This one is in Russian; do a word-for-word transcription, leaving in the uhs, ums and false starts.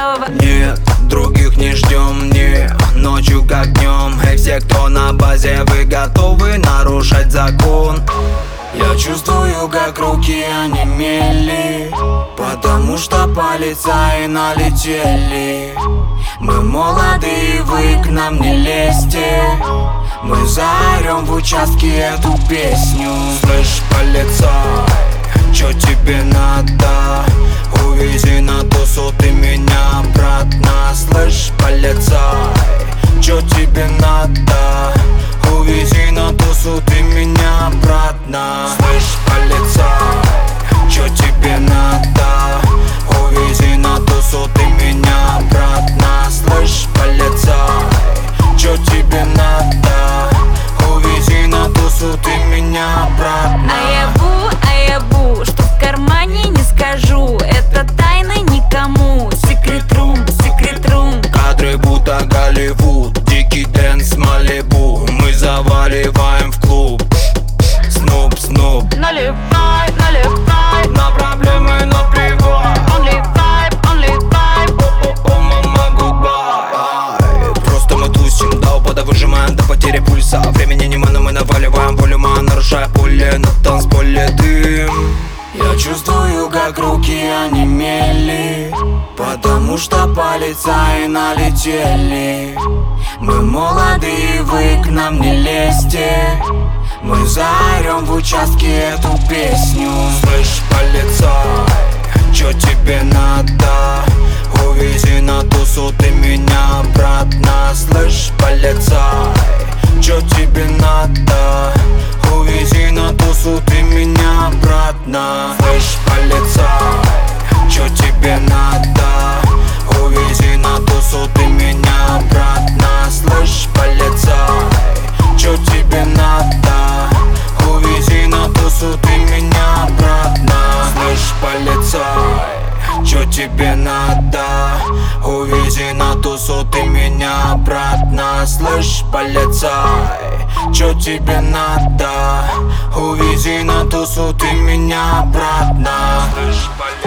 готова. Нет, других не ждем, не ночью как днем. Эй, все, кто на базе, вы готовы нарушать закон? Я чувствую, как руки онемели, потому что полицаи налетели. Мы молодые, вы к нам не лезьте. Мы заорем в участке эту песню. Слышь, полицай, чё тебе надо? Увези на тусу ты меня обратно. Слышь, полицай, чё тебе надо? Увези на тусу ты меня обратно. Слышь, полицай, чё тебе надо? Увези на тусу ты меня обратно. Слышь, полицай, чё тебе надо? Увези на тусу ты меня обратно. Аябу, аябу, что в кармане не скажу. Это тайна никому. Секрет рум, секрет рум. Кадры будто Голливуд, дикий дэнс Малибу. Мы заваливаем в клуб. Снуп, снуп. Наливай, наливай. На проблемы наплевать. Only vibe, only vibe. О, мама, гудбай. Просто мы тусим, до упада выжимаем до потери пульса. Времени нема, но мы наваливаем волюма, нарушая пули на танцполе дым. Я чувствую, как руки онемели, потому что полицаи налетели. Мы молодые, вы к нам не лезьте. Мы заорем в участке эту песню. Слышь, полицай, чё тебе надо? Увези на тусу ты меня обратно. Слышь, полицай, чё тебе надо? Увези на тусу ты меня обратно. Слышь, полицай, чё тебе надо? Увези на тусу ты меня обратно. Слышь, полицай, чё тебе надо? Увези на тусу ты меня обратно. Слышь, полицай, чё тебе надо? Увези на тусу ты меня обратно. Слышь, полицай, чё тебе надо? Увези на тусу ты меня обратно. Слышь, полицай.